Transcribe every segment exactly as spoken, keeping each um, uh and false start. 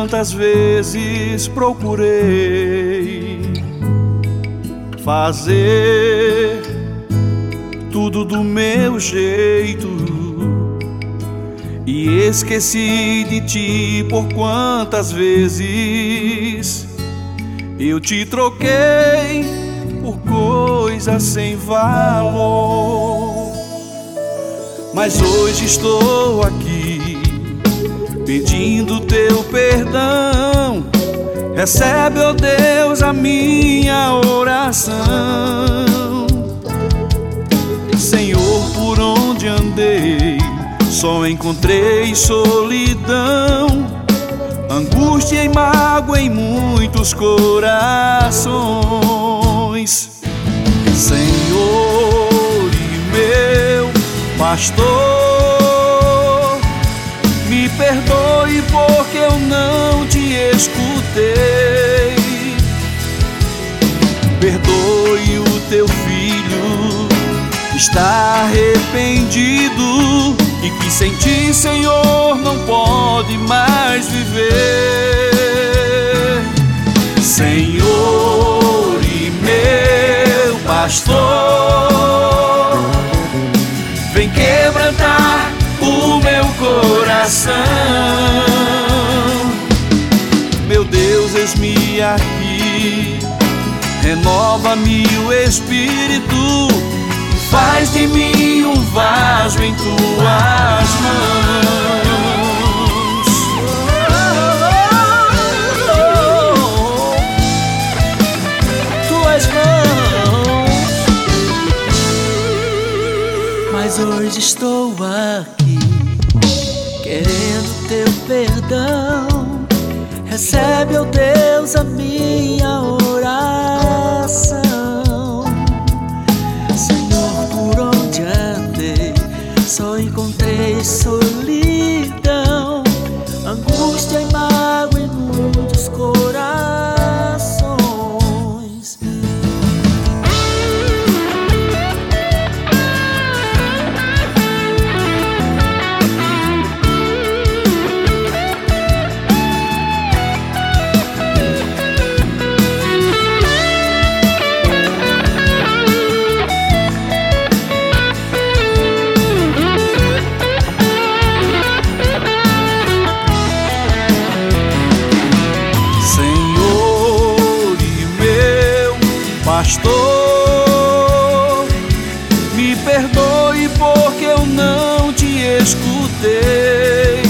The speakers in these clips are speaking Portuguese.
quantas vezes procurei fazer tudo do meu jeito e esqueci de ti. Por quantas vezes eu te troquei por coisas sem valor. Mas hoje estou aqui pedindo teu perdão. Recebe, ó Deus, a minha oração. Senhor, por onde andei, só encontrei solidão, angústia e mágoa em muitos corações. Senhor e meu pastor, me perdoe porque eu não te escutei. Perdoe o teu filho, está arrependido e que sem ti, Senhor, não pode mais viver. Senhor e meu pastor, vem quebrantar o meu coração. Meu Deus, eis-me aqui, renova-me o espírito, faz de mim um vaso em tuas mãos. Tuas mãos. Mas hoje estou aqui querendo teu perdão. Recebe, ó Deus, a minha oração. Só encontrei solidão, angústia e mágoa em muitos corações. Pastor, me perdoe porque eu não te escutei.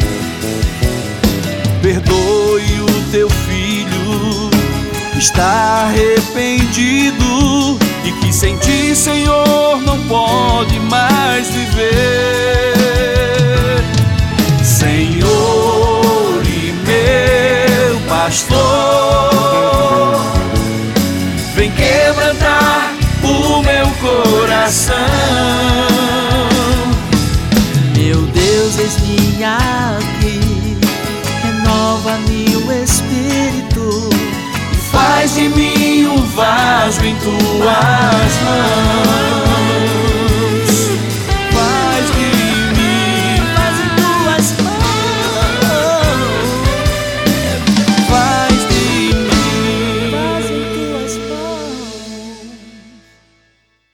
Perdoe o teu filho, está arrependido e que sem ti, Senhor, não pode mais viver. Senhor e meu pastor, vem quebrantar o meu coração. Meu Deus, eis-me aqui, renova-me o espírito e faz de mim um vaso em tuas mãos.